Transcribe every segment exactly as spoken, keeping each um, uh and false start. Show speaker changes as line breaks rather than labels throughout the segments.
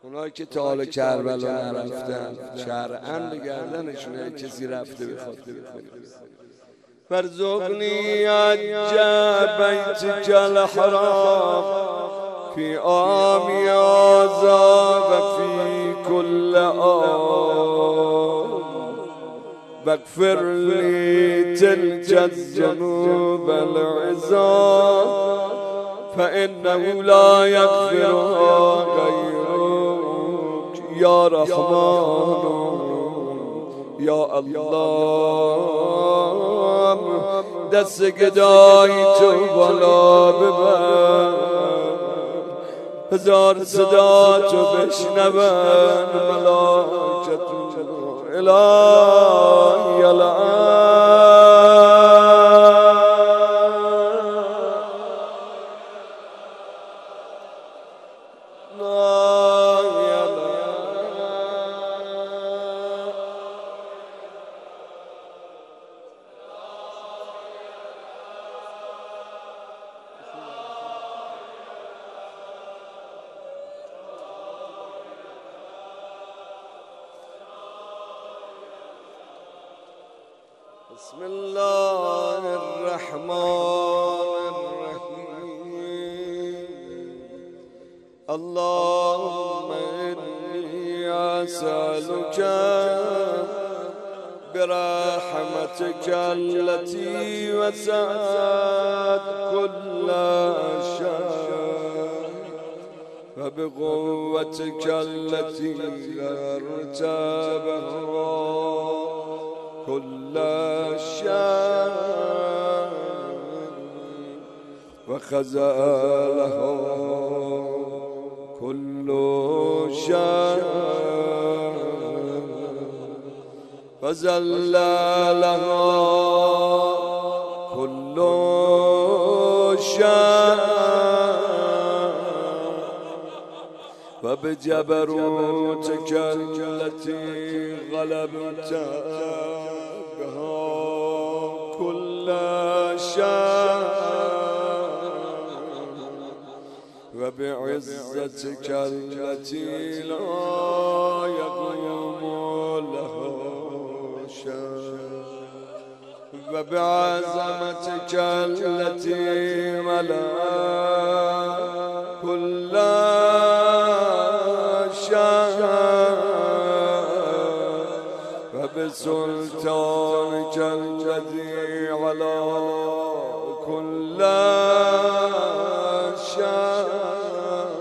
اونایی که تا حال کربلا نرفتن شرعاً به گردنشونه کسی رفته بخواد فرزقنی عجب بیتک الحرام فی عامی هذا و فی کل عام واغفر لی تلک الذنوب العظام فانه لا یغفرها غیرک یا رحمان یا الله. دست گدایی تو بالا ببر هزار صدا تو بشنون ملاکت الهی الان. بسم الله الرحمن الرحيم. اللهم إني أسألك برحمتك التي وسعت كل شيء وبقوتك التي ارتبها كل شيء وخزالها كل شيء وزللها كل شيء وبجبروتك التي غلبت بها كل شيء وبعزتك التي لا يقوم لها شيء وبعظمتك التي ملأت كل وبسلطانك الذي على كل شيء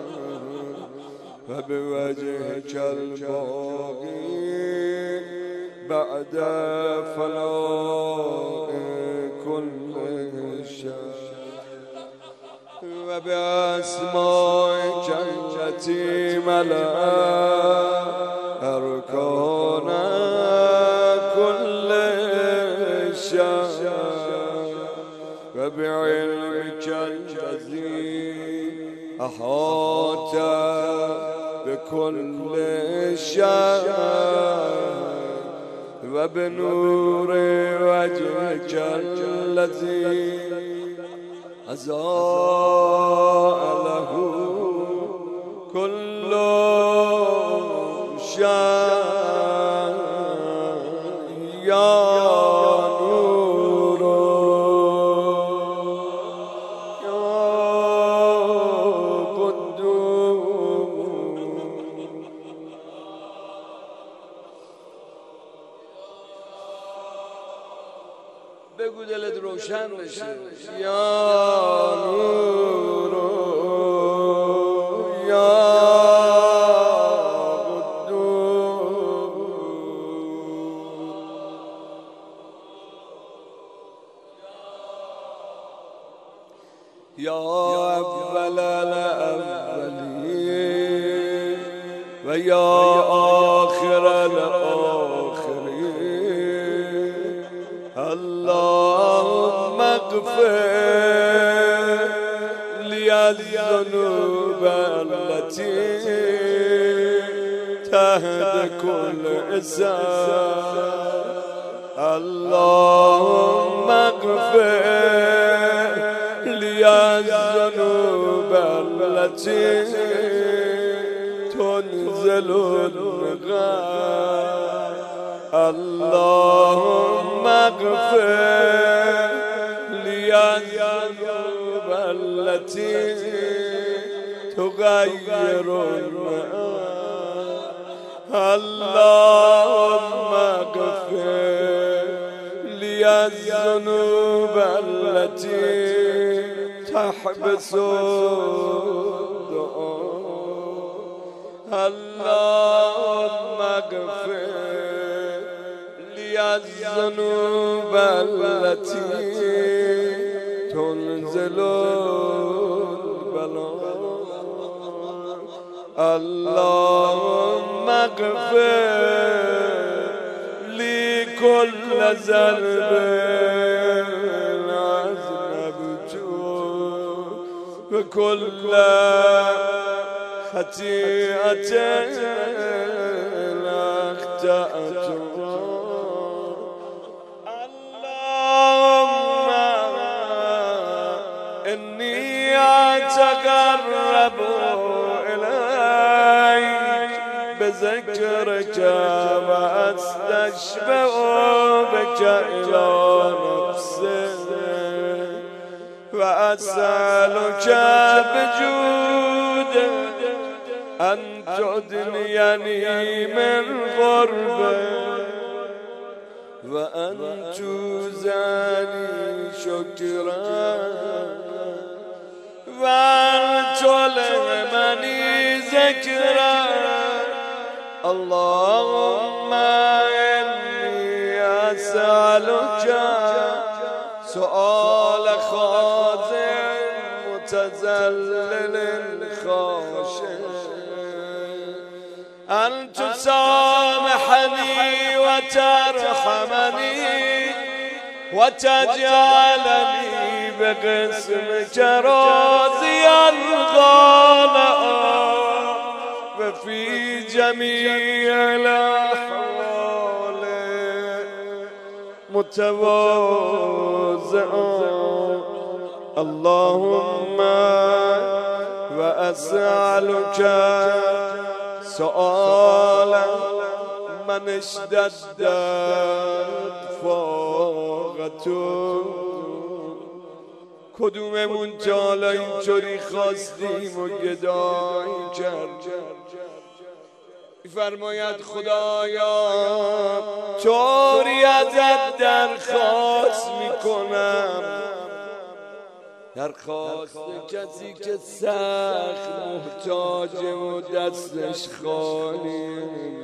وبوجهك الباقي بعد فناء كل شيء وبأسمائك التي ملأت أركان كل شيء وبعلمك الذي أحاط بكل شيء وبنور وجهك الذي أضاء له كل شيء يا نور يا قدوس. بگو دلت روشن بشه یا نور یا يا أول الأولين ويا آخر الآخرين. اللهم اغفر لي الذنوب التي تحت كل إسان. اللهم اغفر لي الذنوب التي تنزل الغيث اللهم اغفر لي الذنوب التي تغير اللهم اغفر لي الذنوب التي تحبس الدعاء اللهم اغفر لي الذنوب التي تنزل البلاء اللهم اغفر لي كل ذنب أذنبته وكل خطيئة أخطأتها اللهم إني أتقرب بذكرك وأستشفع بك إلى نفسك وأسألك بجودك أن تدنيني من غربك وأن توزعني شكرك وأن تلهمني ذكرك اللهم إني أسألك سؤال خاضع متذلل خاشع أن تسامحني وترحمني وتجعلني بقسمك راضيا غانما وفي جميع الأحوال متواضعا اللهم وأسألك سؤالا من اشتدت فاقته کدوممون تا حالا اینطوری خواستیم و گدایی کردیم فرماید خدایا طوری ازت درخواست میکنم درخواست کسی که سخت محتاجه و دستش خالی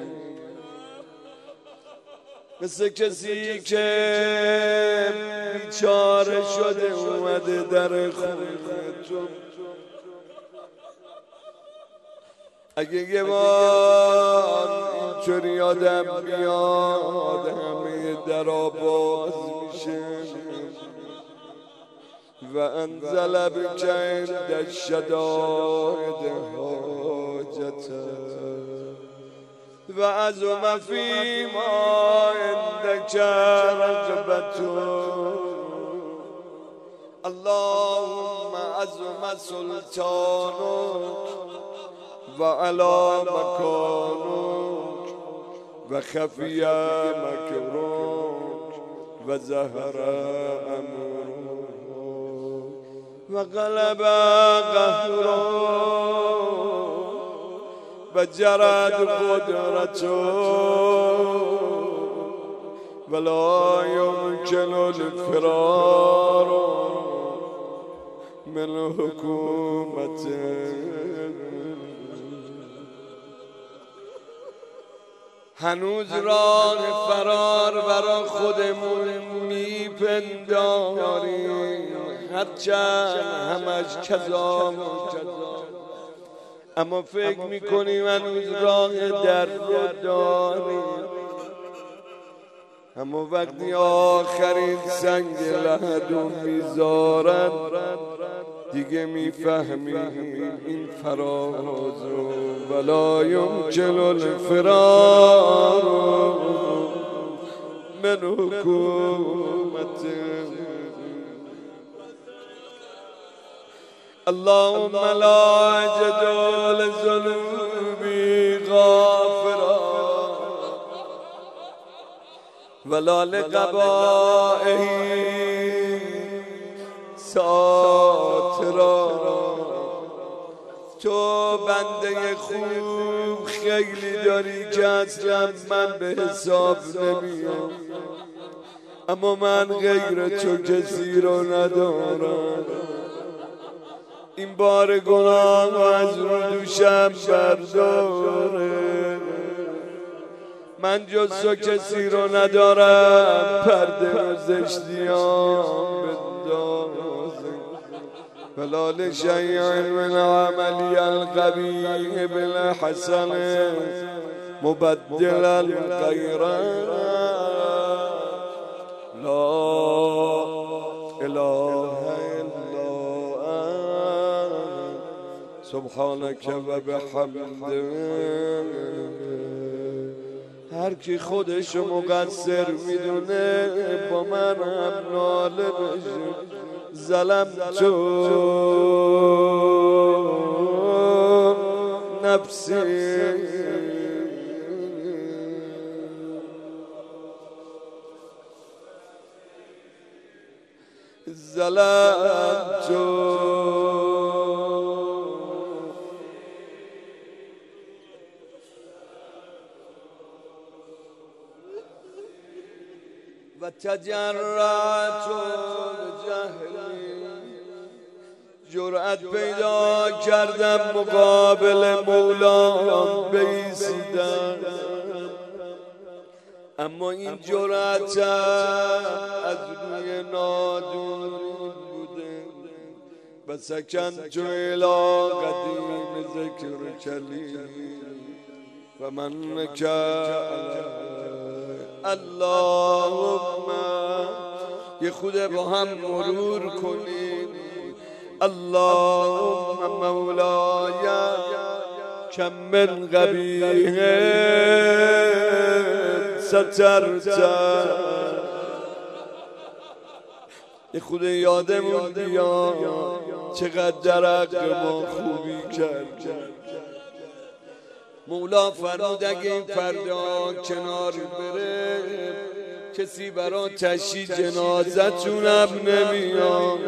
مثل کسی که بیچاره شده اومده در خونه تو اگه یه بار اینطوری آدم بیاد همه درا باز میشه و انزل بک عند الشدائد حاجته و عظم فیما عندک رغبته اللهم عظم سلطانک و علی مکانک و خفی مکرک و ظهر امرک و غلب قهرک و جرت قدرتک ولا يمكن الفرار من حکومتک هنوز راه فرار برا خودمون میپنداریم هرچند همش کذا و کذا اما فکر میکنیم هنوز راه در رو داریم اما وقتی آخرین سنگ لحدو میذارن دیگه میفهمیم این فراز رو ولا یمکن الفرار من حکومت اللهم لا جدول ذنوبی ولا لقبائه ساترا. تو بنده خوب خیلی داری که اصلا من به حساب نمیام، اما من غیر تو کسی رو ندارم. این بار گناه از رو دوشم برداره، من جز تو کسی رو ندارم، پرده و زشتیام بندازه. ولا لشیء من عملی القبیح بالحسن مبدل الغیر. لا اله الا انت سبحانك و بحمدک. هر کی خودشو مقصر میدونه با من هم ناله بشه. ظلمتو نفسی ظلمتو و تجرعت جهلی. جرأت پیدا کردم مقابل مولام بایستم، اما این جرأتم از روی نادونی بوده. و سکنت الی قدیم ذکر کلی و من که اللهم یه خود با هم مرور کنیم. اللهم مولاي كم من قبیح سترت. یه خود یادمون بیا چقدر در حق ما خوبی کرد. مولا فرمود اگه این فردا کنار بره کسی برا تشییع جنازتونم نمیاد.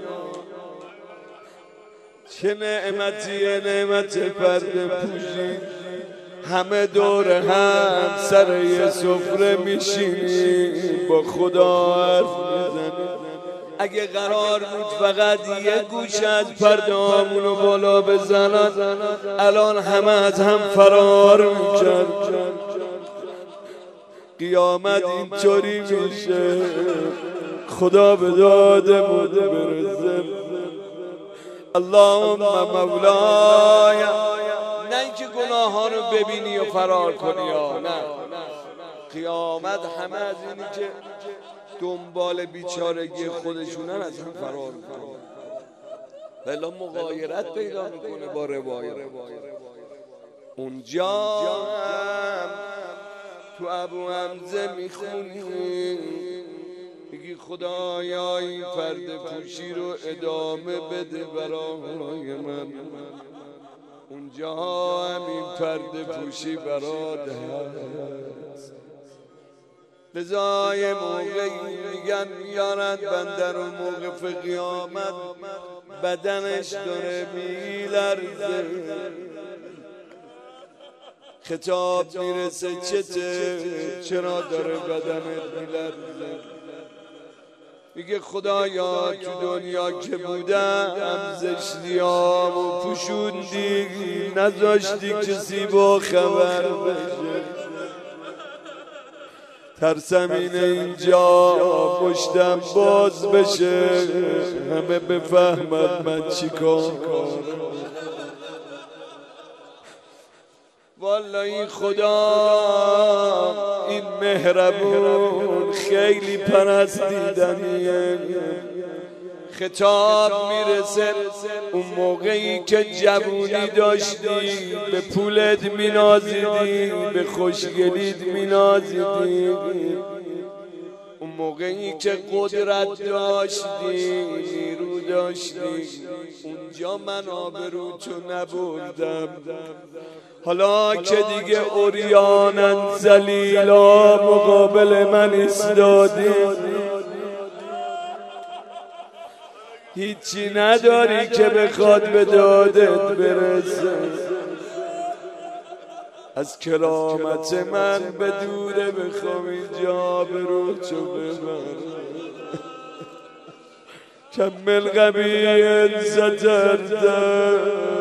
چه نعمتیه نعمت پرده پوشی، همه دور هم سر یه سفره میشینی با خدا حرف میزنی. اگه قرار بود فقط یه گوش از پرده هامونو بالا بزنن الان همه از هم فرار میکرد. قیامت اینطوری میشه، خدا به دادمون برسه. اللهم مولاي، نه اینکه گناه ها رو ببینی و فرار کنی یا نه. قیامت همه از اینی که دنبال بیچارگی خودشونن از هم فرار میکنن، ولی مغایرت پیدا میکنه با روایت. اونجا هم تو ابو حمزه میخونی میگی خدایا این پرده پوشی رو ادامه بده برای من. اونجا هم این پرده پوشی برات هست. لذای موقعی میگن میارند بنده رو موقف قیامت بدنش داره میلرزه، خطاب میرسه چته چرا داره بدنت میلرزه؟ میگه خدایا تو دنیا که بودم زشتیامو پوشوندی نذاشتی کسی با خبر بشه. ترسم اینه اینجا پشتم باز بشه همه بفهمد من چی کار کنم. والا این خدا این مهربون خیلی پرستیدنیه. خطاب میرسه اون موقعی که جوونی داشتی به پولت مینازیدی به خوشگلیت مینازیدی، اون موقعی که قدرت داشتی نیرو داشتی، اونجا من آبرو تو نبردم. حالا که دیگه اوریانن ذلیلا مقابل من ایستادی، هیچی نداری که بخواد به دادت برسه. از کرامت من به دوره بخوام اینجا برو تو ببر. کمل قبیل سترده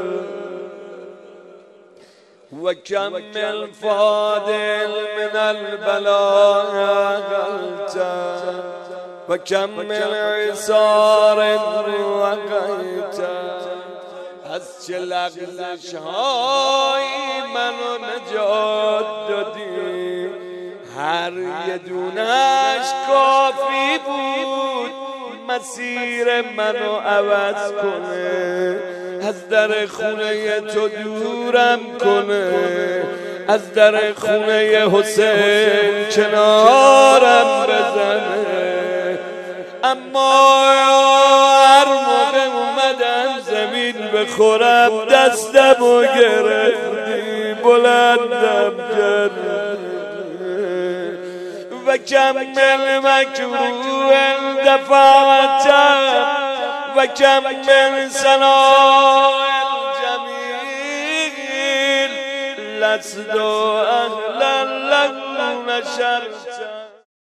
و کمل فادل من البلاء قلتا و کمل عصار وقیتا. از چه لغزش هایی منو نجات دادی، هر یه دونش کافی بود مسیر منو عوض کنه، از در خونه تو دورم کنه، از در خونه حسین کنارم بزنه. اما هر موقع اومدم زمین بخورم دستمو گرفتی بلندم کردی. و کمل مکروه دفعتا و کمل سناء الجمیل لست اهلا لك نشرت